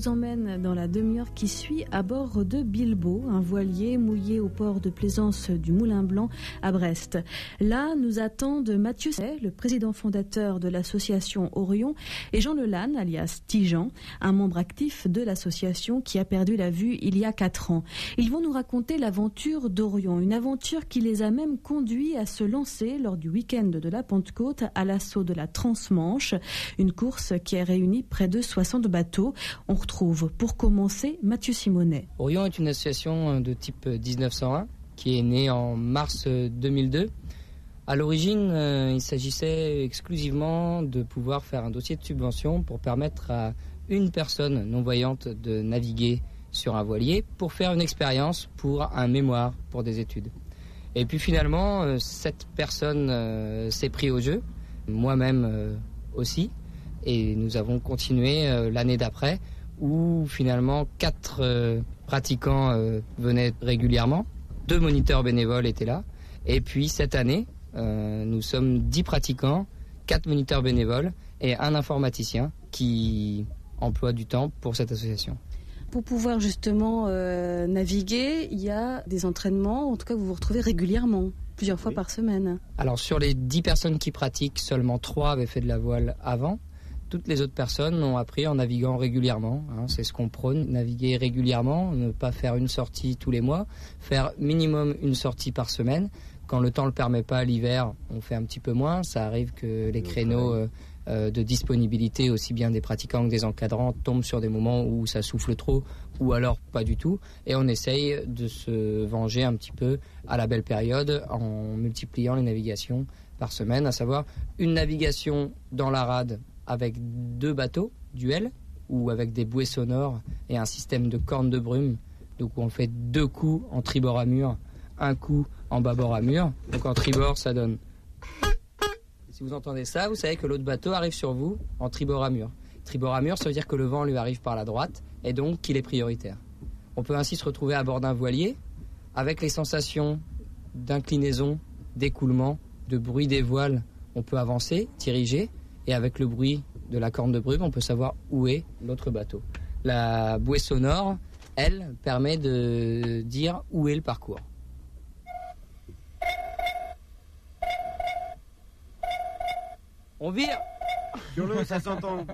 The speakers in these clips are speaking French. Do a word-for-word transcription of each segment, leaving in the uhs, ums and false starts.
vous emmène dans la demi-heure qui suit à bord de Bilbao, un voilier mouillé au port de plaisance du Moulin Blanc à Brest. Là, nous attendent Mathieu Say, le président fondateur de l'association Orion, et Jean Lelanne, alias Tijan, un membre actif de l'association qui a perdu la vue il y a quatre ans. Ils vont nous raconter l'aventure d'Orion, une aventure qui les a même conduits à se lancer lors du week-end de la Pentecôte à l'assaut de la Transmanche, une course qui a réuni près de soixante bateaux. On retrouve, pour commencer, Mathieu Simonet. Orion est une association de type dix-neuf cent un qui est née en mars deux mille deux. À l'origine, euh, il s'agissait exclusivement de pouvoir faire un dossier de subvention pour permettre à une personne non-voyante de naviguer sur un voilier pour faire une expérience pour un mémoire, pour des études. Et puis finalement, euh, cette personne euh, s'est pris au jeu, moi-même euh, aussi, et nous avons continué euh, l'année d'après, où finalement quatre euh, pratiquants euh, venaient régulièrement, deux moniteurs bénévoles étaient là, et puis cette année, euh, nous sommes dix pratiquants, quatre moniteurs bénévoles et un informaticien qui emploie du temps pour cette association. Pour pouvoir justement euh, naviguer, il y a des entraînements, en tout cas vous vous retrouvez régulièrement, plusieurs fois oui. par semaine. Alors sur les dix personnes qui pratiquent, seulement trois avaient fait de la voile avant. Toutes les autres personnes ont appris en naviguant régulièrement, hein, c'est ce qu'on prône, naviguer régulièrement, ne pas faire une sortie tous les mois, faire minimum une sortie par semaine. Quand le temps ne le permet pas, l'hiver, on fait un petit peu moins. Ça arrive que les créneaux euh, euh, de disponibilité, aussi bien des pratiquants que des encadrants, tombent sur des moments où ça souffle trop ou alors pas du tout. Et on essaye de se venger un petit peu à la belle période en multipliant les navigations par semaine, à savoir une navigation dans la rade avec deux bateaux, duel, ou avec des bouées sonores et un système de cornes de brume. Donc on fait deux coups en tribord à mur, un coup en bâbord à mur. Donc en tribord, ça donne. Si vous entendez ça, vous savez que l'autre bateau arrive sur vous en tribord à mur. Tribord à mur, ça veut dire que le vent lui arrive par la droite et donc qu'il est prioritaire. On peut ainsi se retrouver à bord d'un voilier avec les sensations d'inclinaison, d'écoulement, de bruit des voiles. On peut avancer, diriger, et avec le bruit de la corne de brume, on peut savoir où est l'autre bateau. La bouée sonore, elle, permet de dire où est le parcours. On vire. Sur-le, ça s'entend.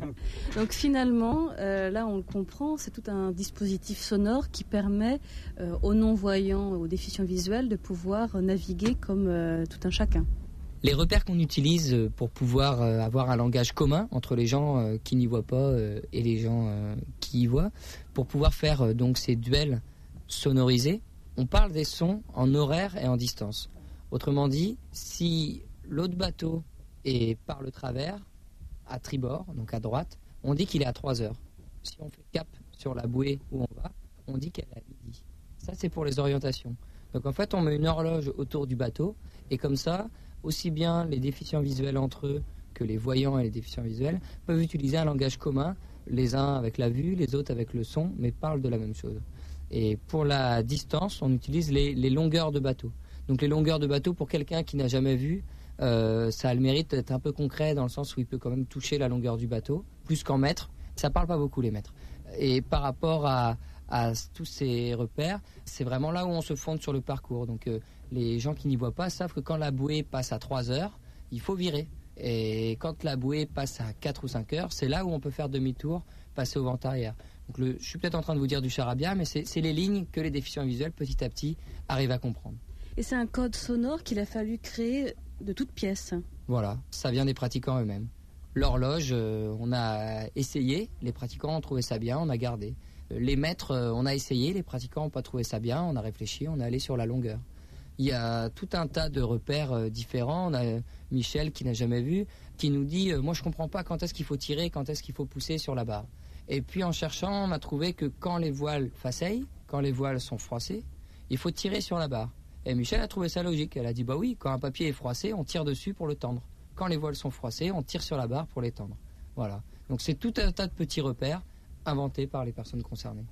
Donc finalement, euh, là on le comprend, c'est tout un dispositif sonore qui permet euh, aux non-voyants, aux déficients visuels de pouvoir naviguer comme euh, tout un chacun. Les repères qu'on utilise pour pouvoir euh, avoir un langage commun entre les gens euh, qui n'y voient pas euh, et les gens euh, qui y voient, pour pouvoir faire euh, donc ces duels sonorisés, on parle des sons en horaire et en distance. Autrement dit, si l'autre bateau est par le travers, à tribord, donc à droite, on dit qu'il est à trois heures. Si on fait cap sur la bouée où on va, on dit qu'elle est à midi. Ça, c'est pour les orientations. Donc en fait, on met une horloge autour du bateau, et comme ça, aussi bien les déficients visuels entre eux que les voyants et les déficients visuels peuvent utiliser un langage commun, les uns avec la vue, les autres avec le son, mais parlent de la même chose. Et pour la distance, on utilise les, les longueurs de bateau. Donc les longueurs de bateau, pour quelqu'un qui n'a jamais vu, euh, ça a le mérite d'être un peu concret dans le sens où il peut quand même toucher la longueur du bateau, plus qu'en mètres. Ça parle pas beaucoup les mètres. Et par rapport à, à tous ces repères, c'est vraiment là où on se fonde sur le parcours. Donc euh, les gens qui n'y voient pas savent que quand la bouée passe à trois heures, il faut virer. Et quand la bouée passe à quatre ou cinq heures, c'est là où on peut faire demi-tour, passer au vent arrière. Donc le, je suis peut-être en train de vous dire du charabia, mais c'est, c'est les lignes que les déficients visuels, petit à petit, arrivent à comprendre. Et c'est un code sonore qu'il a fallu créer de toutes pièces. Voilà, ça vient des pratiquants eux-mêmes. L'horloge, euh, on a essayé, les pratiquants ont trouvé ça bien, on a gardé. Les mètres, euh, on a essayé, les pratiquants n'ont pas trouvé ça bien, on a réfléchi, on est allé sur la longueur. Il y a tout un tas de repères euh, différents. On a euh, Michel qui n'a jamais vu, qui nous dit euh, « Moi je ne comprends pas quand est-ce qu'il faut tirer, quand est-ce qu'il faut pousser sur la barre. » Et puis en cherchant, on a trouvé que quand les voiles faceillent, quand les voiles sont froissées, il faut tirer sur la barre. Et Michel a trouvé ça logique. Elle a dit « Bah oui, quand un papier est froissé, on tire dessus pour le tendre. Quand les voiles sont froissées, on tire sur la barre pour les tendre. » Voilà. Donc c'est tout un tas de petits repères inventés par les personnes concernées.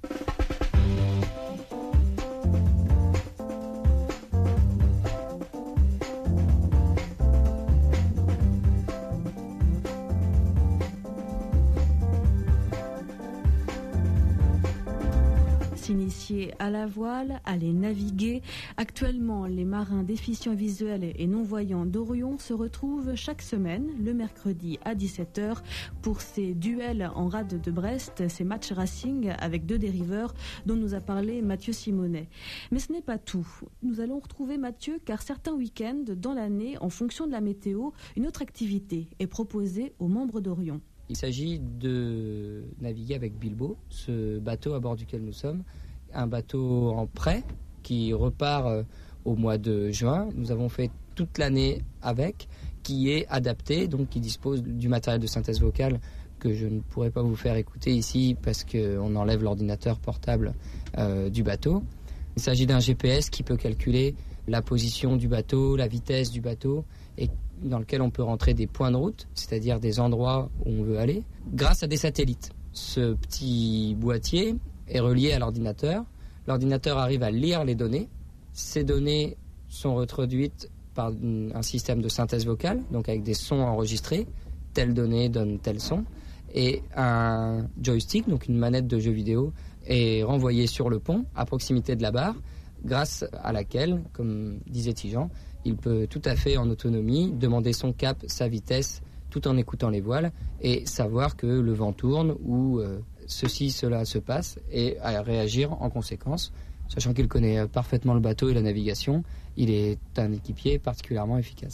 initiés à la voile, à les naviguer. Actuellement, les marins déficients visuels et non-voyants d'Orion se retrouvent chaque semaine, le mercredi à dix-sept heures, pour ces duels en rade de Brest, ces matchs racing avec deux dériveurs dont nous a parlé Mathieu Simonet. Mais ce n'est pas tout. Nous allons retrouver Mathieu car certains week-ends dans l'année, en fonction de la météo, une autre activité est proposée aux membres d'Orion. Il s'agit de naviguer avec Bilbo, ce bateau à bord duquel nous sommes, un bateau en prêt qui repart au mois de juin. Nous avons fait toute l'année avec, qui est adapté, donc qui dispose du matériel de synthèse vocale que je ne pourrais pas vous faire écouter ici parce qu'on enlève l'ordinateur portable euh, du bateau. Il s'agit d'un G P S qui peut calculer la position du bateau, la vitesse du bateau et dans lequel on peut rentrer des points de route, c'est-à-dire des endroits où on veut aller, grâce à des satellites. Ce petit boîtier est relié à l'ordinateur. L'ordinateur arrive à lire les données. Ces données sont reproduites par un système de synthèse vocale, donc avec des sons enregistrés. Telle donnée donne tel son. Et un joystick, donc une manette de jeu vidéo, est renvoyé sur le pont, à proximité de la barre, grâce à laquelle, comme disait Tijan, il peut tout à fait en autonomie demander son cap, sa vitesse, tout en écoutant les voiles et savoir que le vent tourne ou euh, ceci, cela se passe et à réagir en conséquence. Sachant qu'il connaît parfaitement le bateau et la navigation, il est un équipier particulièrement efficace.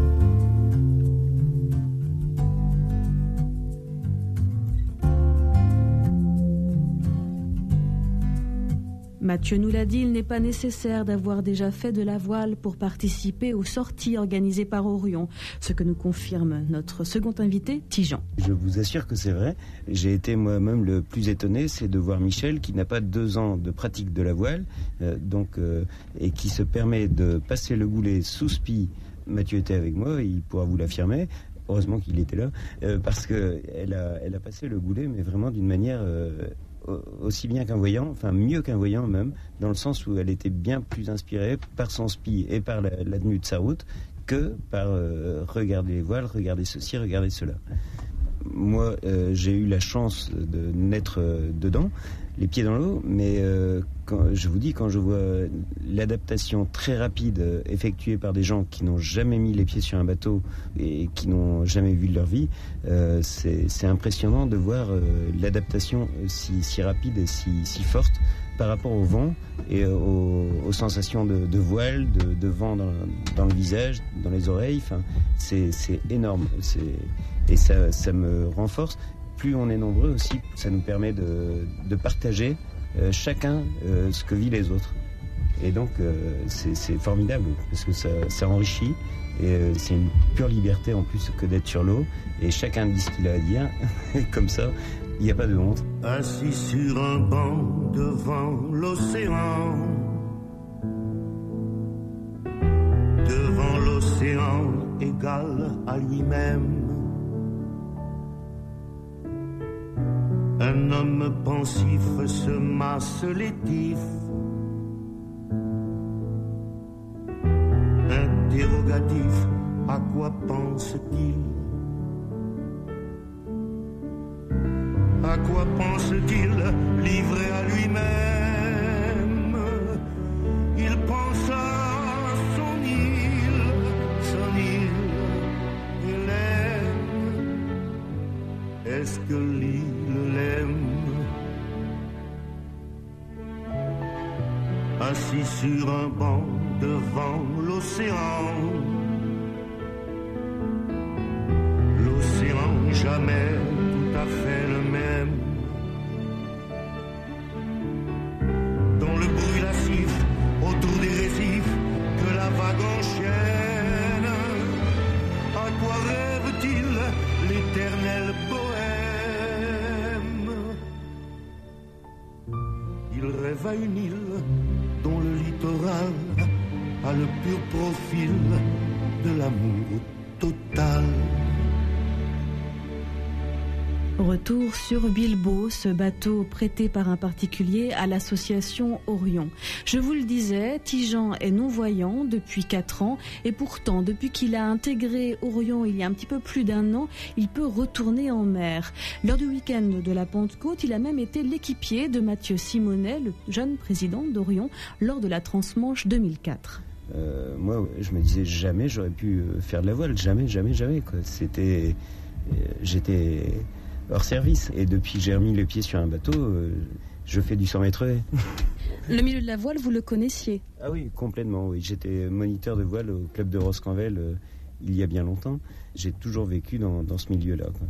Mathieu nous l'a dit, il n'est pas nécessaire d'avoir déjà fait de la voile pour participer aux sorties organisées par Orion, ce que nous confirme notre second invité, Tijan. Je vous assure que c'est vrai. J'ai été moi-même le plus étonné, c'est de voir Michel qui n'a pas deux ans de pratique de la voile euh, donc, euh, et qui se permet de passer le goulet sous spi. Mathieu était avec moi, il pourra vous l'affirmer. Heureusement qu'il était là, euh, parce qu'elle a, elle a passé le goulet, mais vraiment d'une manière... Euh, aussi bien qu'un voyant, enfin mieux qu'un voyant même, dans le sens où elle était bien plus inspirée par son spi et par la, la tenue de sa route que par euh, regarder les voiles, regarder ceci, regarder cela. Moi, euh, j'ai eu la chance de naître euh, dedans, les pieds dans l'eau, mais euh, quand, je vous dis, quand je vois l'adaptation très rapide euh, effectuée par des gens qui n'ont jamais mis les pieds sur un bateau et qui n'ont jamais vu de leur vie, euh, c'est, c'est impressionnant de voir euh, l'adaptation si, si rapide et si, si forte par rapport au vent et aux, aux sensations de, de voile, de, de vent dans, dans le visage, dans les oreilles. Enfin, c'est, c'est énorme. C'est, et ça, ça me renforce. Plus on est nombreux aussi, ça nous permet de, de partager euh, chacun euh, ce que vivent les autres. Et donc, euh, c'est, c'est formidable parce que ça, ça enrichit et euh, c'est une pure liberté en plus que d'être sur l'eau. Et chacun dit ce qu'il a à dire. Comme ça, il n'y a pas de honte. Assis sur un banc devant l'océan, devant l'océan égal à lui-même, un homme pensif se masse l'étif, interrogatif, à quoi pense-t-il? À quoi pense-t-il? Livré à lui-même, il pense à son île, son île, Hélène. Est-ce que l'île l'aime? Assis sur un banc devant l'océan, l'océan jamais tout à fait le même, dans le bruit lascif autour des récifs que la vague enchaîne. À quoi rêve-t-il l'éternel bohème? Il rêve à une île dont le littoral a le pur profil de l'amour total. Retour sur Bilbao, ce bateau prêté par un particulier à l'association Orion. Je vous le disais, Tijan est non-voyant depuis quatre ans et pourtant, depuis qu'il a intégré Orion il y a un petit peu plus d'un an, il peut retourner en mer. Lors du week-end de la Pentecôte, il a même été l'équipier de Mathieu Simonet, le jeune président d'Orion, lors de la Transmanche deux mille quatre. Euh, moi, je me disais jamais j'aurais pu faire de la voile, jamais, jamais, jamais, quoi. C'était, euh, j'étais hors service. Et depuis que j'ai remis le pied sur un bateau, euh, je fais du cent mètres haies. Le milieu de la voile, vous le connaissiez ? Ah oui, complètement, oui. J'étais moniteur de voile au club de Roscanvel euh, il y a bien longtemps. J'ai toujours vécu dans, dans ce milieu-là, quoi.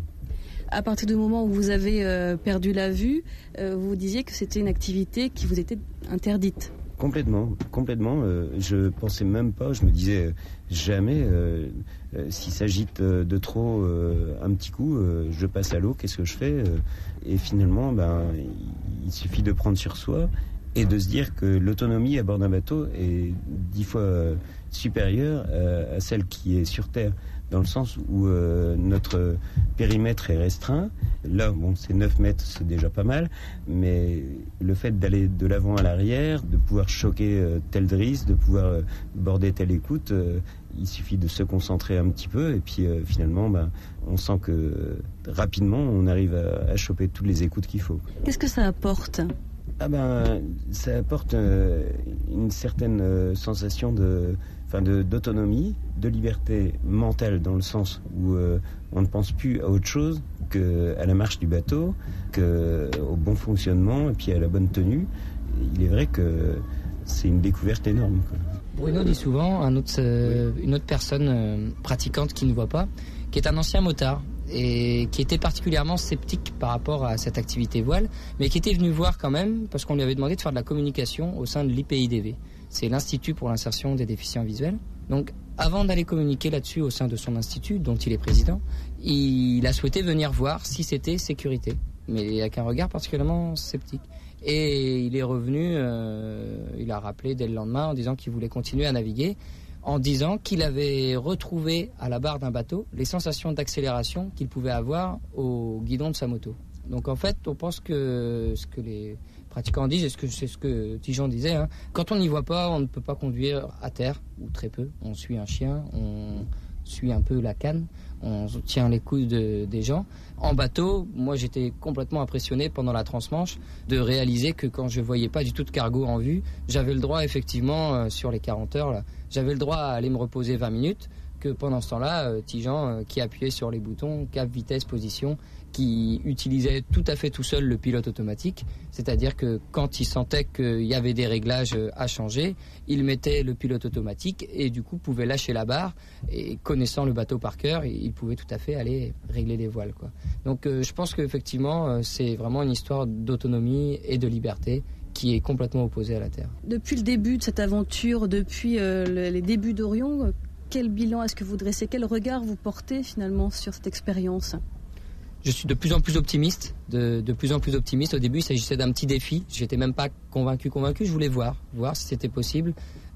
À partir du moment où vous avez euh, perdu la vue, euh, vous disiez que c'était une activité qui vous était interdite. Complètement, complètement. Euh, je pensais même pas, je me disais euh, jamais, euh, euh, s'il s'agite euh, de trop euh, un petit coup, euh, je passe à l'eau, qu'est-ce que je fais euh, Et finalement, ben, il suffit de prendre sur soi et de se dire que l'autonomie à bord d'un bateau est dix fois euh, supérieure euh, à celle qui est sur Terre, dans le sens où euh, notre périmètre est restreint. Là, bon, c'est neuf mètres, c'est déjà pas mal, mais le fait d'aller de l'avant à l'arrière, de pouvoir choquer euh, telle drisse, de pouvoir euh, border telle écoute, euh, il suffit de se concentrer un petit peu, et puis euh, finalement, ben, on sent que euh, rapidement, on arrive à, à choper toutes les écoutes qu'il faut. Qu'est-ce que ça apporte ? Ah ben, ça apporte euh, une certaine euh, sensation de, enfin de, d'autonomie, de liberté mentale, dans le sens où euh, on ne pense plus à autre chose qu'à la marche du bateau, qu'au bon fonctionnement et puis à la bonne tenue. Il est vrai que c'est une découverte énorme, quoi. Bruno dit souvent, un autre, euh, une autre personne euh, pratiquante qui ne voit pas, qui est un ancien motard, et qui était particulièrement sceptique par rapport à cette activité voile, mais qui était venu voir quand même, parce qu'on lui avait demandé de faire de la communication au sein de l'I P I D V. C'est l'Institut pour l'insertion des déficients visuels. Donc, avant d'aller communiquer là-dessus au sein de son institut, dont il est président, il a souhaité venir voir si c'était sécurité, mais avec un regard particulièrement sceptique. Et il est revenu, euh, il a rappelé dès le lendemain en disant qu'il voulait continuer à naviguer, en disant qu'il avait retrouvé à la barre d'un bateau les sensations d'accélération qu'il pouvait avoir au guidon de sa moto. Donc en fait, on pense que ce que les pratiquants disent, et ce que, c'est ce que Tijan disait, hein, quand on n'y voit pas, on ne peut pas conduire à terre, ou très peu. On suit un chien, on suit un peu la canne, on tient les coudes de, des gens. En bateau, moi j'étais complètement impressionné pendant la transmanche de réaliser que quand je voyais pas du tout de cargo en vue, j'avais le droit effectivement euh, sur les quarante heures, là, j'avais le droit à aller me reposer vingt minutes, que pendant ce temps-là, euh, Tijan euh, qui appuyait sur les boutons, cap, vitesse, position, qui utilisait tout à fait tout seul le pilote automatique, c'est-à-dire que quand il sentait qu'il y avait des réglages à changer, il mettait le pilote automatique et du coup pouvait lâcher la barre, et connaissant le bateau par cœur, il pouvait tout à fait aller régler les voiles, quoi. Donc euh, je pense qu'effectivement euh, c'est vraiment une histoire d'autonomie et de liberté qui est complètement opposée à la Terre. Depuis le début de cette aventure, depuis euh, le, les débuts d'Orion, quel bilan est-ce que vous dressez ? Quel regard vous portez finalement sur cette expérience ? Je suis de plus en plus optimiste, de, de plus en plus optimiste. Au début, il s'agissait d'un petit défi. J'étais même pas convaincu, convaincu. Je voulais voir, voir si c'était possible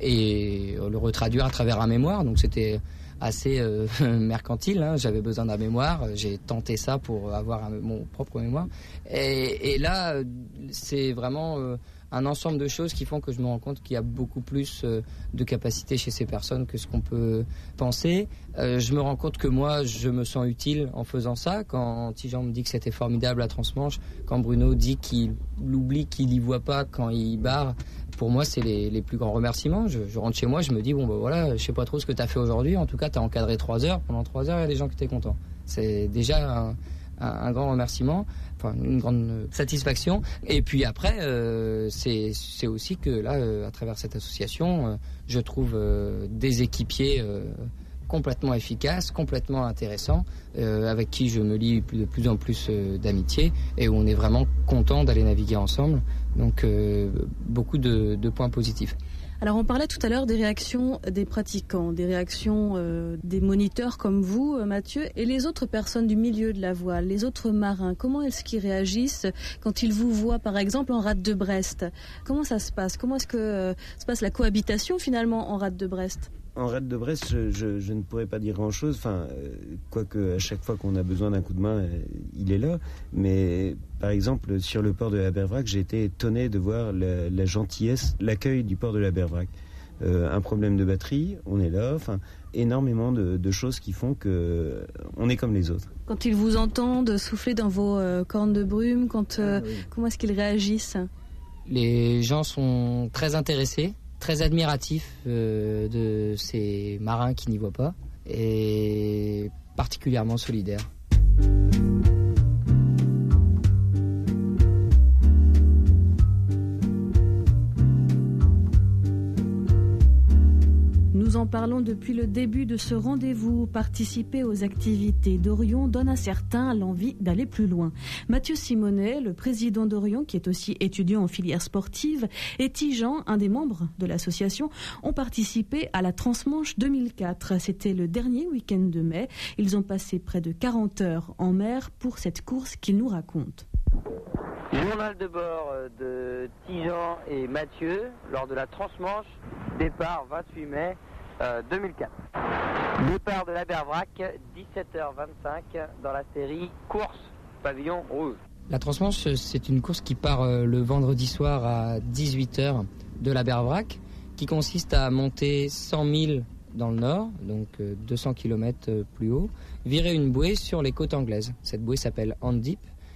et le retraduire à travers un mémoire. Donc c'était assez euh, mercantile, hein. J'avais besoin d'un mémoire. J'ai tenté ça pour avoir un, mon propre mémoire. Et, et là, c'est vraiment euh, un ensemble de choses qui font que je me rends compte qu'il y a beaucoup plus euh, de capacité chez ces personnes que ce qu'on peut penser. Euh, je me rends compte que moi, je me sens utile en faisant ça. Quand Tijan me dit que c'était formidable la transmanche, quand Bruno dit qu'il oublie qu'il y voit pas quand il barre, pour moi, c'est les, les plus grands remerciements. Je, je rentre chez moi, je me dis, bon, ben voilà, je sais pas trop ce que tu as fait aujourd'hui. En tout cas, tu as encadré trois heures. Pendant trois heures, il y a des gens qui étaient contents. C'est déjà un, un, un grand remerciement, enfin, une grande satisfaction. Et puis après, euh, c'est, c'est aussi que là, euh, à travers cette association, euh, je trouve euh, des équipiers euh, complètement efficaces, complètement intéressants, euh, avec qui je me lie de plus en plus euh, d'amitié et où on est vraiment content d'aller naviguer ensemble. Donc euh, beaucoup de, de points positifs. Alors on parlait tout à l'heure des réactions des pratiquants, des réactions euh, des moniteurs comme vous, Mathieu, et les autres personnes du milieu de la voile, les autres marins. Comment est-ce qu'ils réagissent quand ils vous voient par exemple en rade de Brest ? Comment ça se passe ? Comment est-ce que euh, se passe la cohabitation finalement en rade de Brest ? En rade de Brest, je, je, je ne pourrais pas dire grand-chose. Enfin, euh, quoique à chaque fois qu'on a besoin d'un coup de main, euh, il est là. Mais par exemple, sur le port de la Berverac, j'ai été étonné de voir la, la gentillesse, l'accueil du port de la Berverac. Euh, un problème de batterie, on est là. Enfin, énormément de, de choses qui font que on est comme les autres. Quand ils vous entendent souffler dans vos euh, cornes de brume, quand euh, ah, oui. comment est-ce qu'ils réagissent ? Les gens sont très intéressés, très admiratifs euh, de ces marins qui n'y voient pas et particulièrement solidaires. Nous en parlons depuis le début de ce rendez-vous. Participer aux activités d'Orion donne à certains l'envie d'aller plus loin. Mathieu Simonet, le président d'Orion, qui est aussi étudiant en filière sportive, et Tijan, un des membres de l'association, ont participé à la Transmanche deux mille quatre. C'était le dernier week-end de mai. Ils ont passé près de quarante heures en mer pour cette course qu'ils nous racontent. Journal de bord de Tijan et Mathieu lors de la Transmanche, départ vingt-huit mai deux mille quatre. Départ de la Berverac, dix-sept heures vingt-cinq dans la série course pavillon rouge. La Transmanche, c'est une course qui part le vendredi soir à dix-huit heures de la Berverac, qui consiste à monter cent milles dans le nord, donc deux cents kilomètres plus haut, virer une bouée sur les côtes anglaises. Cette bouée s'appelle Hand Deep,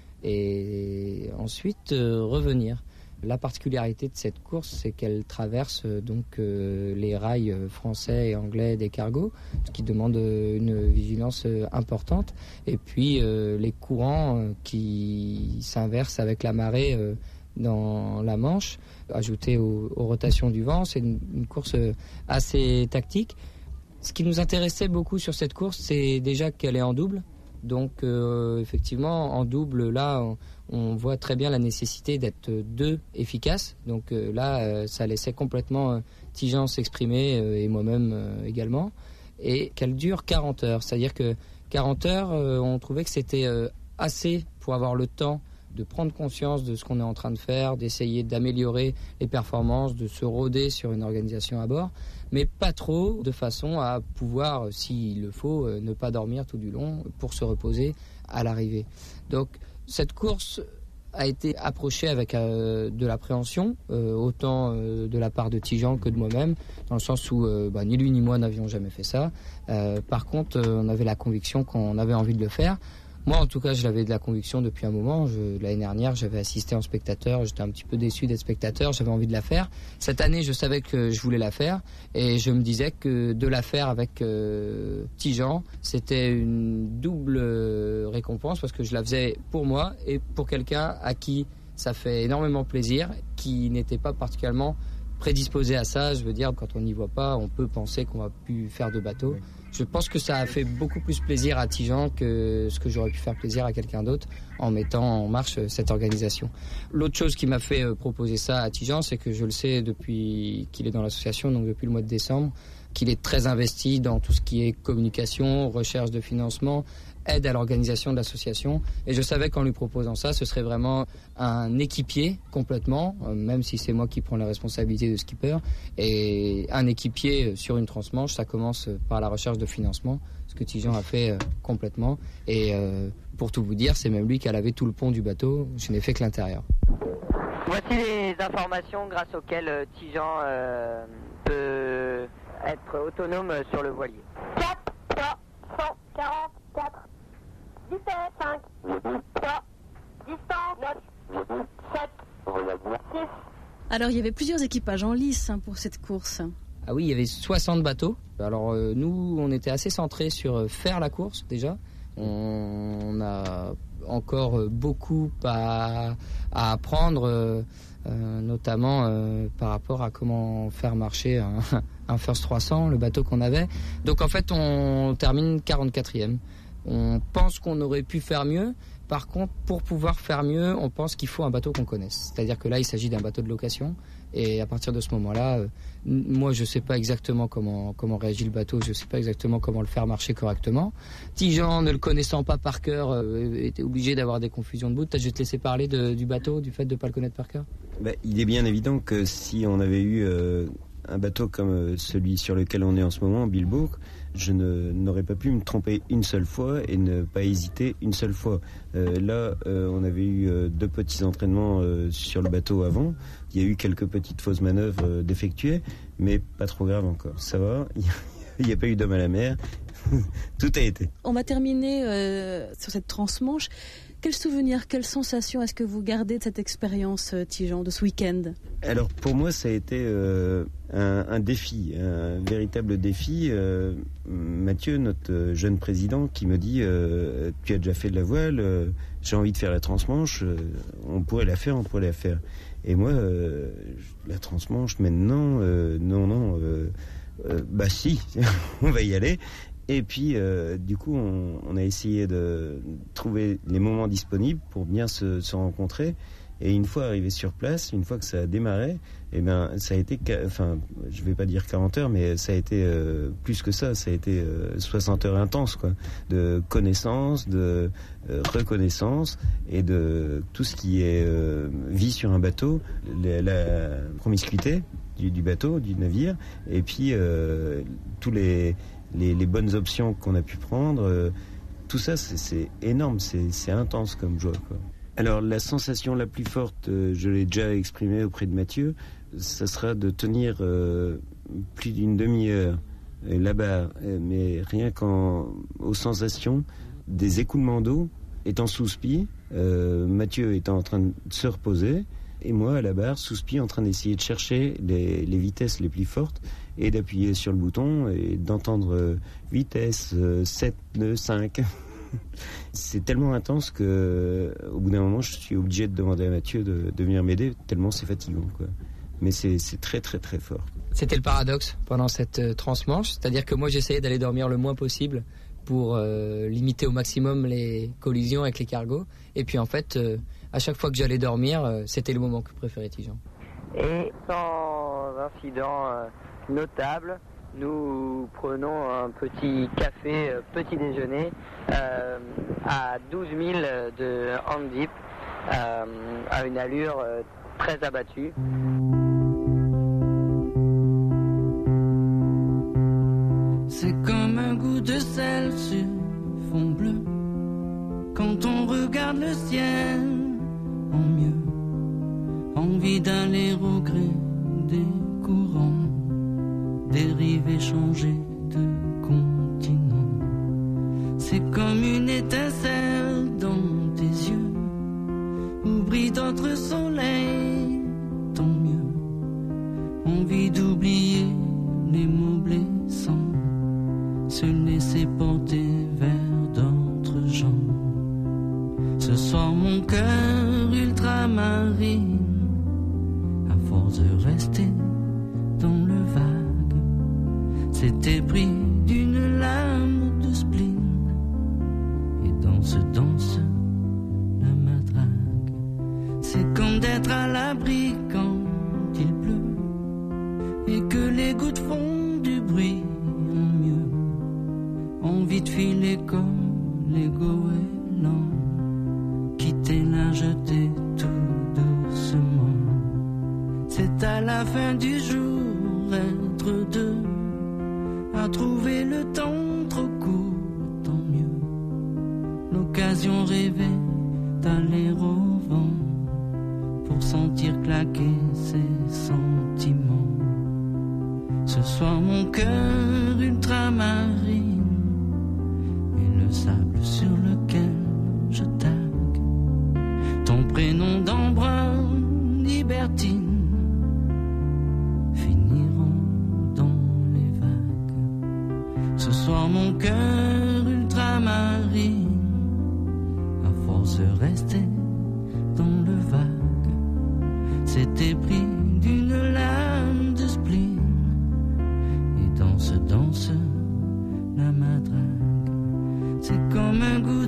et ensuite euh, revenir. La particularité de cette course, c'est qu'elle traverse euh, donc euh, les rails français et anglais des cargos, ce qui demande euh, une vigilance euh, importante, et puis euh, les courants euh, qui s'inversent avec la marée euh, dans la Manche, ajoutés aux, aux rotations du vent. C'est une, une course euh, assez tactique. Ce qui nous intéressait beaucoup sur cette course, c'est déjà qu'elle est en double. Donc euh, effectivement, en double, là, on, on voit très bien la nécessité d'être deux efficaces. Donc euh, là, euh, ça laissait complètement euh, Tijan s'exprimer euh, et moi-même euh, également. Et qu'elle dure quarante heures. C'est-à-dire que quarante heures, euh, on trouvait que c'était euh, assez pour avoir le temps de prendre conscience de ce qu'on est en train de faire, d'essayer d'améliorer les performances, de se rôder sur une organisation à bord, mais pas trop, de façon à pouvoir, s'il le faut, ne pas dormir tout du long pour se reposer à l'arrivée. Donc cette course a été approchée avec euh, de l'appréhension, euh, autant euh, de la part de Tijan que de moi-même, dans le sens où euh, bah, ni lui ni moi n'avions jamais fait ça. Euh, par contre, euh, on avait la conviction qu'on avait envie de le faire. Moi, en tout cas, je l'avais de la conviction depuis un moment. Je, l'année dernière, j'avais assisté en spectateur. J'étais un petit peu déçu d'être spectateur. J'avais envie de la faire. Cette année, je savais que je voulais la faire. Et je me disais que de la faire avec euh, Tijan, c'était une double récompense parce que je la faisais pour moi et pour quelqu'un à qui ça fait énormément plaisir, qui n'était pas particulièrement prédisposé à ça. Je veux dire, quand on n'y voit pas, on peut penser qu'on va plus faire de bateau. Oui. Je pense que ça a fait beaucoup plus plaisir à Tijan que ce que j'aurais pu faire plaisir à quelqu'un d'autre en mettant en marche cette organisation. L'autre chose qui m'a fait proposer ça à Tijan, c'est que je le sais depuis qu'il est dans l'association, donc depuis le mois de décembre, qu'il est très investi dans tout ce qui est communication, recherche de financement, aide à l'organisation de l'association. Et je savais qu'en lui proposant ça, ce serait vraiment un équipier complètement, même si c'est moi qui prends la responsabilité de skipper. Et un équipier sur une transmanche, ça commence par la recherche de financement, ce que Tijan a fait complètement. Et euh, pour tout vous dire, c'est même lui qui a lavé tout le pont du bateau. Je n'ai fait que l'intérieur. Voici les informations grâce auxquelles Tijan euh, peut être autonome sur le voilier. quatre, trois, cent quarante-quatre, dix-sept, cinq, trois, distance, neuf, sept, six. Alors il y avait plusieurs équipages en lice hein, pour cette course. Ah oui, il y avait soixante bateaux. Alors euh, nous, on était assez centrés sur euh, faire la course déjà. On, on a encore beaucoup à, à apprendre, euh, euh, notamment euh, par rapport à comment faire marcher un, un First trois cents, le bateau qu'on avait. Donc en fait, on termine quarante-quatrième. On pense qu'on aurait pu faire mieux. Par contre, pour pouvoir faire mieux, on pense qu'il faut un bateau qu'on connaisse. C'est-à-dire que là, il s'agit d'un bateau de location. Et à partir de ce moment-là, euh, moi, je ne sais pas exactement comment, comment réagit le bateau. Je ne sais pas exactement comment le faire marcher correctement. Tijan, ne le connaissant pas par cœur, euh, était obligé d'avoir des confusions de bout. Je vais te laisser parler de, du bateau, du fait de ne pas le connaître par cœur. Bah, il est bien évident que si on avait eu euh, un bateau comme celui sur lequel on est en ce moment, Bilbao, je ne, n'aurais pas pu me tromper une seule fois et ne pas hésiter une seule fois. Euh, là, euh, on avait eu euh, deux petits entraînements euh, sur le bateau avant. Il y a eu quelques petites fausses manœuvres euh, d'effectuer, mais pas trop grave encore. Ça va, il n'y a pas eu d'homme à la mer. Tout a été. On va terminer euh, sur cette transmanche. Quel souvenir, quelle sensation est-ce que vous gardez de cette expérience, Tidjean, de ce week-end ? Alors pour moi, ça a été euh, un, un défi, un véritable défi. Euh, Mathieu, notre jeune président, qui me dit euh, « Tu as déjà fait de la voile, euh, j'ai envie de faire la transmanche, euh, on pourrait la faire, on pourrait la faire. » Et moi, euh, la transmanche maintenant, euh, non, non, euh, euh, bah si, on va y aller. Et puis, euh, du coup, on, on a essayé de trouver les moments disponibles pour bien se, se rencontrer. Et une fois arrivé sur place, une fois que ça a démarré, eh ben, ça a été, enfin, je vais pas dire quarante heures, mais ça a été euh, plus que ça. Ça a été euh, soixante heures intenses, quoi, de connaissance, de euh, reconnaissance et de tout ce qui est euh, vie sur un bateau, la, la promiscuité du, du bateau, du navire, et puis euh, tous les Les, les bonnes options qu'on a pu prendre, euh, tout ça c'est, c'est énorme, c'est, c'est intense comme joie, quoi. Alors la sensation la plus forte, euh, je l'ai déjà exprimée auprès de Mathieu, ça sera de tenir euh, plus d'une demi-heure euh, là-bas, euh, mais rien qu'en aux sensations des écoulements d'eau, étant sous spi, euh, Mathieu étant en train de se reposer, et moi à la barre, sous spi, en train d'essayer de chercher les, les vitesses les plus fortes, et d'appuyer sur le bouton et d'entendre euh, vitesse euh, sept, deux, cinq. C'est tellement intense que euh, au bout d'un moment, je suis obligé de demander à Mathieu de, de venir m'aider, tellement c'est fatigant, quoi. Mais c'est, c'est très très très fort. C'était le paradoxe pendant cette euh, transmanche, c'est-à-dire que moi j'essayais d'aller dormir le moins possible pour euh, limiter au maximum les collisions avec les cargos, et puis en fait, euh, à chaque fois que j'allais dormir, euh, c'était le moment que je préférais, Tidjean. Et sans incident euh, notable, nous prenons un petit café, euh, petit déjeuner euh, à douze milles de Handip, euh, à une allure euh, très abattue. C'est comme un goût de sel sur fond bleu quand on regarde le ciel en mieux. Envie d'aller au gré des courants, dériver, changer de continent. C'est comme une étincelle dans tes yeux où brille d'autres soleils, tant mieux. Envie d'oublier les mots blessants, se laisser porter vers d'autres gens. Ce soir mon cœur ultramarine, à force de rester dans le vague, s'était pris d'une lame de spleen, et danse, danse la matraque. C'est comme d'être à l'abri quand il pleut et que les gouttes font du bruit en mieux. Envie de filer comme les goélands, quitter la jetée tout doucement. C'est à la fin du jour être deux, à trouver le temps trop court, tant mieux. L'occasion rêvée d'aller au vent pour sentir claquer ses sentiments. Ce soir mon cœur ultramarine et le sable sur lequel je tague ton prénom d'embrun libertine finiront dans les vagues. Ce soir mon cœur ultramarine, à force de rester dans le vague, s'était pris d'une lame de spleen, et danse, danse la matraque. C'est comme un goût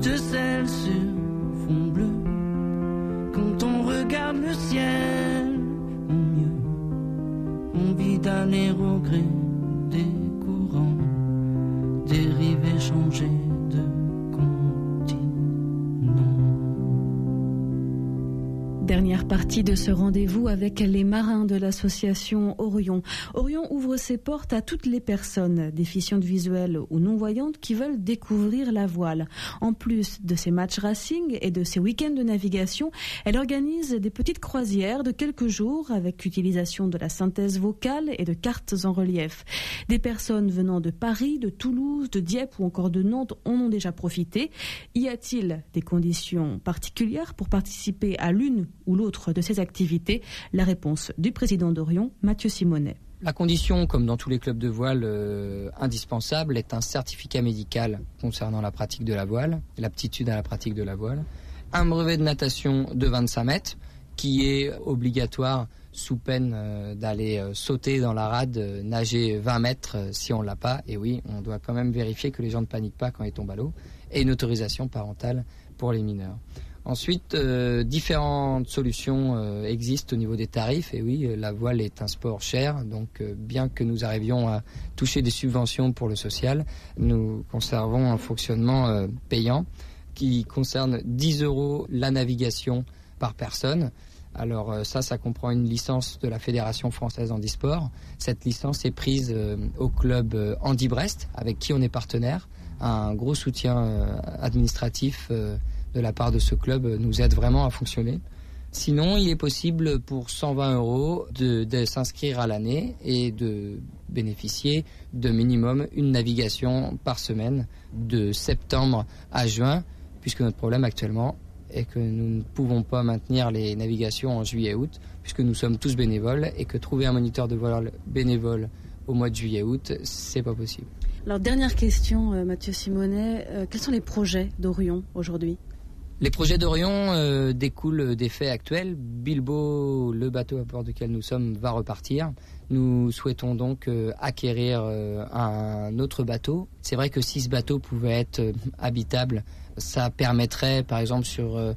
Partie de ce rendez-vous avec les marins de l'association Orion. Orion ouvre ses portes à toutes les personnes, déficientes visuelles ou non-voyantes, qui veulent découvrir la voile. En plus de ses matchs racing et de ses week-ends de navigation, elle organise des petites croisières de quelques jours avec utilisation de la synthèse vocale et de cartes en relief. Des personnes venant de Paris, de Toulouse, de Dieppe ou encore de Nantes en ont déjà profité. Y a-t-il des conditions particulières pour participer à l'une ou l'autre de ces activités? La réponse du président d'Orion, Mathieu Simonet. La condition, comme dans tous les clubs de voile euh, indispensable, est un certificat médical concernant la pratique de la voile, l'aptitude à la pratique de la voile, un brevet de natation de vingt-cinq mètres qui est obligatoire sous peine euh, d'aller euh, sauter dans la rade, euh, nager vingt mètres euh, si on l'a pas. Et oui, on doit quand même vérifier que les gens ne paniquent pas quand ils tombent à l'eau. Et une autorisation parentale pour les mineurs. Ensuite, euh, différentes solutions euh, existent au niveau des tarifs. Et oui, la voile est un sport cher. Donc, euh, bien que nous arrivions à toucher des subventions pour le social, nous conservons un fonctionnement euh, payant qui concerne dix euros la navigation par personne. Alors euh, ça, ça comprend une licence de la Fédération française handisport. Cette licence est prise euh, au club euh, Handi-Brest, avec qui on est partenaire. Un gros soutien euh, administratif euh, de la part de ce club nous aide vraiment à fonctionner. Sinon, il est possible pour cent vingt euros de, de s'inscrire à l'année et de bénéficier de minimum une navigation par semaine de septembre à juin, puisque notre problème actuellement est que nous ne pouvons pas maintenir les navigations en juillet-août, puisque nous sommes tous bénévoles et que trouver un moniteur de voile bénévole au mois de juillet-août, c'est pas possible. Alors, dernière question, euh, Mathieu Simonet, euh, quels sont les projets d'Orion aujourd'hui ? Les projets d'Orion euh, découlent des faits actuels. Bilbo, le bateau à bord duquel nous sommes, va repartir. Nous souhaitons donc euh, acquérir euh, un autre bateau. C'est vrai que si ce bateau pouvait être euh, habitable, ça permettrait, par exemple, sur euh,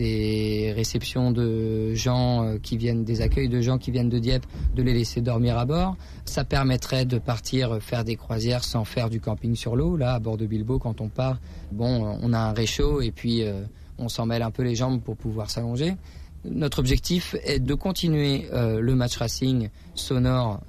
des réceptions de gens euh, qui viennent, des accueils de gens qui viennent de Dieppe, de les laisser dormir à bord. Ça permettrait de partir euh, faire des croisières sans faire du camping sur l'eau. Là, à bord de Bilbo, quand on part, bon, on a un réchaud et puis euh, on s'en mêle un peu les jambes pour pouvoir s'allonger. Notre objectif est de continuer euh, le match racing sonore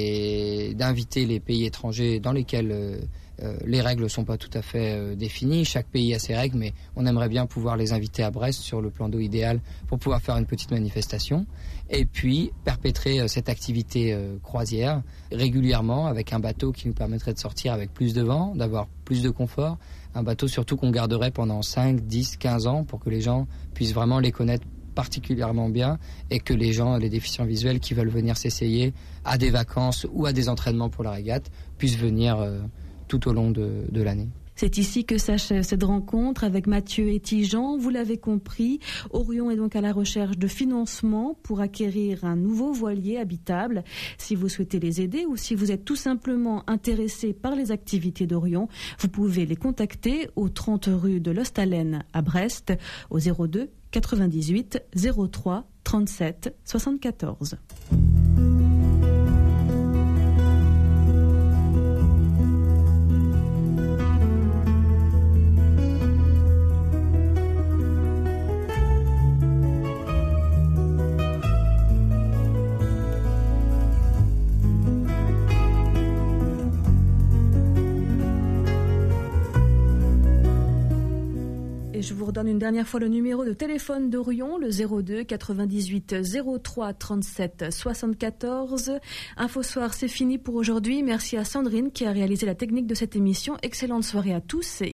et d'inviter les pays étrangers dans lesquels euh, euh, les règles ne sont pas tout à fait euh, définies. Chaque pays a ses règles, mais on aimerait bien pouvoir les inviter à Brest sur le plan d'eau idéal pour pouvoir faire une petite manifestation. Et puis perpétrer euh, cette activité euh, croisière régulièrement avec un bateau qui nous permettrait de sortir avec plus de vent, d'avoir plus de confort. Un bateau surtout qu'on garderait pendant cinq, dix, quinze ans pour que les gens puissent vraiment les connaître particulièrement bien et que les gens, les déficients visuels qui veulent venir s'essayer à des vacances ou à des entraînements pour la régate puissent venir euh, tout au long de, de l'année. C'est ici que s'achève cette rencontre avec Mathieu et Tijan. Vous l'avez compris, Orion est donc à la recherche de financement pour acquérir un nouveau voilier habitable. Si vous souhaitez les aider ou si vous êtes tout simplement intéressé par les activités d'Orion, vous pouvez les contacter au trente rue de l'Ostalen à Brest, au zéro deux quatre-vingt-dix-huit zéro trois trente-sept soixante-quatorze. Je vous redonne une dernière fois le numéro de téléphone d'Orion, le zéro deux quatre-vingt-dix-huit zéro trois trente-sept soixante-quatorze. Info Soir, c'est fini pour aujourd'hui. Merci à Sandrine qui a réalisé la technique de cette émission. Excellente soirée à tous.